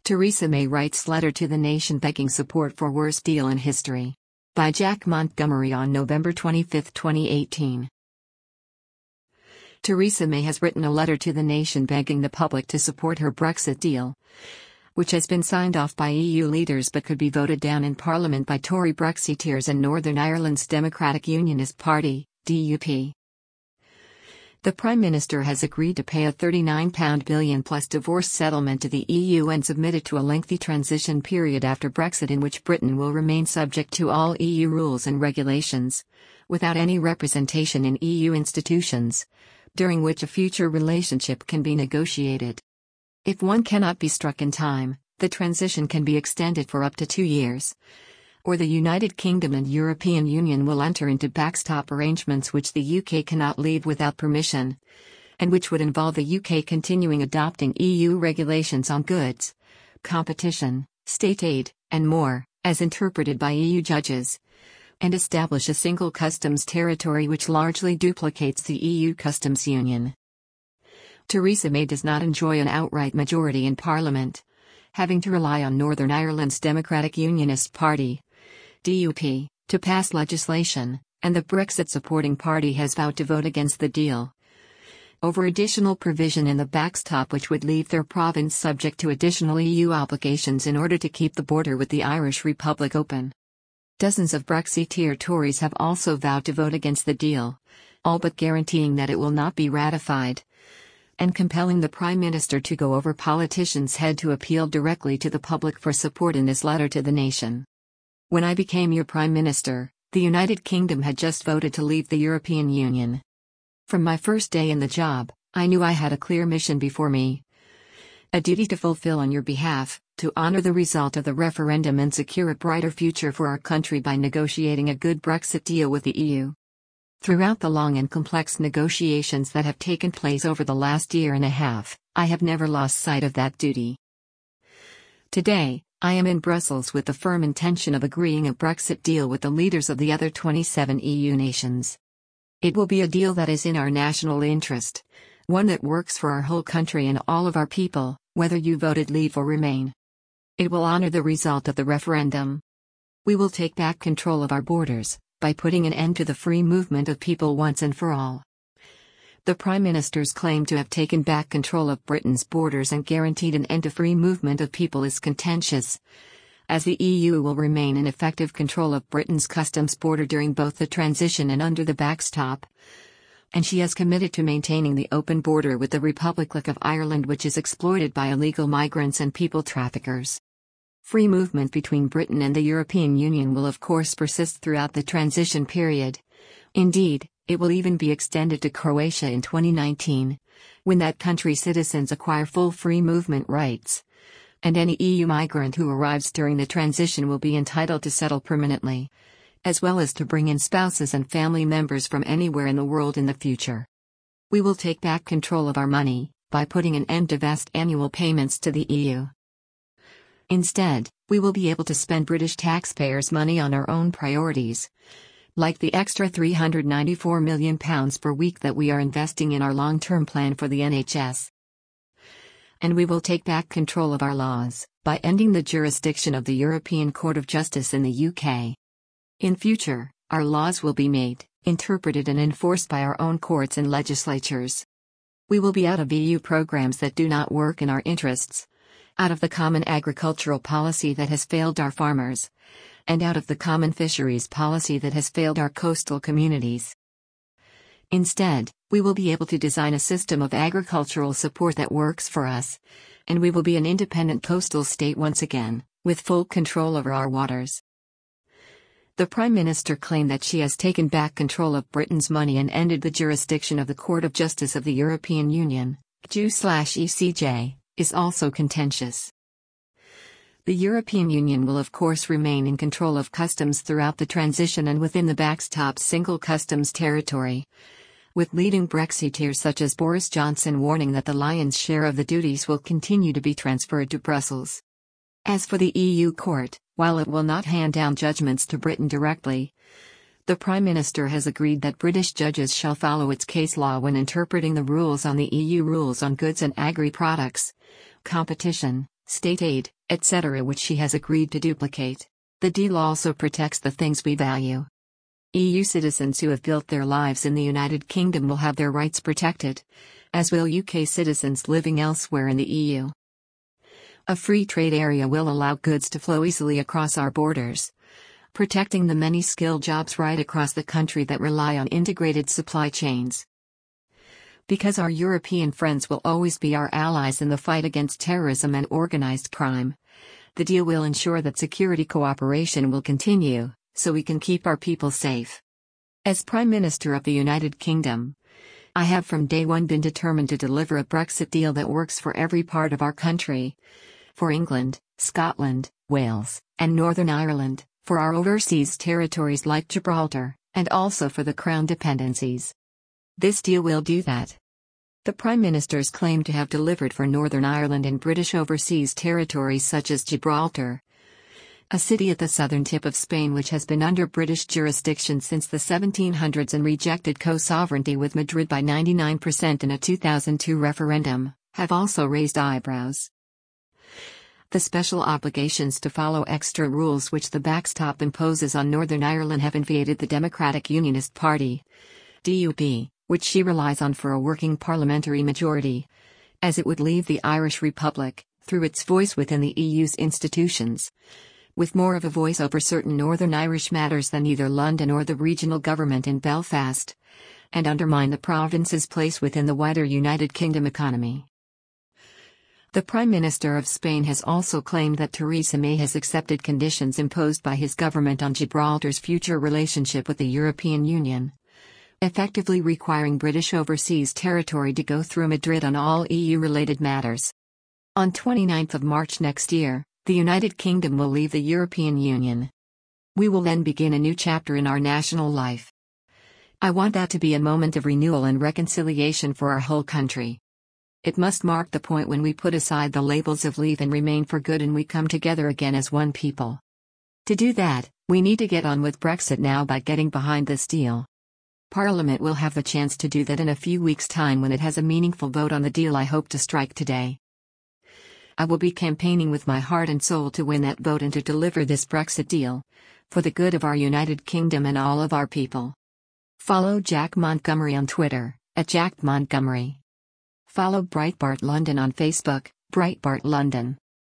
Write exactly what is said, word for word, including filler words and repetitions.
Theresa May writes letter to the nation begging support for worst deal in history. By Jack Montgomery on November twenty-fifth, twenty eighteen. Theresa May has written a letter to the nation begging the public to support her Brexit deal, which has been signed off by E U leaders but could be voted down in Parliament by Tory Brexiteers and Northern Ireland's Democratic Unionist Party, D U P. The Prime Minister has agreed to pay a thirty-nine billion pounds plus divorce settlement to the E U and submitted to a lengthy transition period after Brexit in which Britain will remain subject to all E U rules and regulations, without any representation in E U institutions, during which a future relationship can be negotiated. If one cannot be struck in time, the transition can be extended for up to two years. Or the United Kingdom and European Union will enter into backstop arrangements which the U K cannot leave without permission, and which would involve the U K continuing adopting E U regulations on goods, competition, state aid, and more, as interpreted by E U judges, and establish a single customs territory which largely duplicates the E U customs union. Theresa May does not enjoy an outright majority in Parliament, having to rely on Northern Ireland's Democratic Unionist Party, D U P, to pass legislation, and the Brexit-supporting party has vowed to vote against the deal over additional provision in the backstop which would leave their province subject to additional E U obligations in order to keep the border with the Irish Republic open. Dozens of Brexiteer Tories have also vowed to vote against the deal, all but guaranteeing that it will not be ratified, and compelling the Prime Minister to go over politicians' head to appeal directly to the public for support in this letter to the nation. When I became your Prime Minister, the United Kingdom had just voted to leave the European Union. From my first day in the job, I knew I had a clear mission before me. A duty to fulfill on your behalf, to honor the result of the referendum and secure a brighter future for our country by negotiating a good Brexit deal with the E U. Throughout the long and complex negotiations that have taken place over the last year and a half, I have never lost sight of that duty. Today, I am in Brussels with the firm intention of agreeing a Brexit deal with the leaders of the other twenty-seven E U nations. It will be a deal that is in our national interest, one that works for our whole country and all of our people, whether you voted leave or remain. It will honor the result of the referendum. We will take back control of our borders, by putting an end to the free movement of people once and for all. The Prime Minister's claim to have taken back control of Britain's borders and guaranteed an end to free movement of people is contentious, as the E U will remain in effective control of Britain's customs border during both the transition and under the backstop, and she has committed to maintaining the open border with the Republic of Ireland, which is exploited by illegal migrants and people traffickers. Free movement between Britain and the European Union will of course persist throughout the transition period. Indeed, it will even be extended to Croatia in twenty nineteen, when that country's citizens acquire full free movement rights, and any E U migrant who arrives during the transition will be entitled to settle permanently, as well as to bring in spouses and family members from anywhere in the world in the future. We will take back control of our money, by putting an end to vast annual payments to the E U. Instead, we will be able to spend British taxpayers' money on our own priorities, like the extra three hundred ninety-four million pounds per week that we are investing in our long-term plan for the N H S. And we will take back control of our laws, by ending the jurisdiction of the European Court of Justice in the U K. In future, our laws will be made, interpreted and enforced by our own courts and legislatures. We will be out of E U programs that do not work in our interests, out of the common agricultural policy that has failed our farmers, and out of the common fisheries policy that has failed our coastal communities. Instead, we will be able to design a system of agricultural support that works for us, and we will be an independent coastal state once again, with full control over our waters. The Prime Minister claimed that she has taken back control of Britain's money and ended the jurisdiction of the Court of Justice of the European Union, E C J, is also contentious. The European Union will of course remain in control of customs throughout the transition and within the backstop single customs territory, with leading Brexiteers such as Boris Johnson warning that the lion's share of the duties will continue to be transferred to Brussels. As for the E U court, while it will not hand down judgments to Britain directly, the Prime Minister has agreed that British judges shall follow its case law when interpreting the rules on the E U rules on goods and agri-products, competition, state aid, et cetera, which she has agreed to duplicate. The deal also protects the things we value. E U citizens who have built their lives in the United Kingdom will have their rights protected, as will U K citizens living elsewhere in the E U. A free trade area will allow goods to flow easily across our borders, protecting the many skilled jobs right across the country that rely on integrated supply chains. Because our European friends will always be our allies in the fight against terrorism and organized crime, the deal will ensure that security cooperation will continue, so we can keep our people safe. As Prime Minister of the United Kingdom, I have from day one been determined to deliver a Brexit deal that works for every part of our country. For England, Scotland, Wales, and Northern Ireland, for our overseas territories like Gibraltar, and also for the Crown dependencies. This deal will do that. The Prime Ministers claim to have delivered for Northern Ireland and British overseas territories such as Gibraltar, a city at the southern tip of Spain which has been under British jurisdiction since the seventeen hundreds and rejected co-sovereignty with Madrid by ninety-nine percent in a two thousand two referendum, have also raised eyebrows. The special obligations to follow extra rules which the backstop imposes on Northern Ireland have infuriated the Democratic Unionist Party, D U P, which she relies on for a working parliamentary majority, as it would leave the Irish Republic, through its voice within the E U's institutions, with more of a voice over certain Northern Irish matters than either London or the regional government in Belfast, and undermine the province's place within the wider United Kingdom economy. The Prime Minister of Spain has also claimed that Theresa May has accepted conditions imposed by his government on Gibraltar's future relationship with the European Union, effectively requiring British overseas territory to go through Madrid on all E U-related matters. On the twenty-ninth of March next year, the United Kingdom will leave the European Union. We will then begin a new chapter in our national life. I want that to be a moment of renewal and reconciliation for our whole country. It must mark the point when we put aside the labels of leave and remain for good and we come together again as one people. To do that, we need to get on with Brexit now by getting behind this deal. Parliament will have the chance to do that in a few weeks' time when it has a meaningful vote on the deal I hope to strike today. I will be campaigning with my heart and soul to win that vote and to deliver this Brexit deal, for the good of our United Kingdom and all of our people. Follow Jack Montgomery on Twitter, at Jack Montgomery. Follow Breitbart London on Facebook, Breitbart London.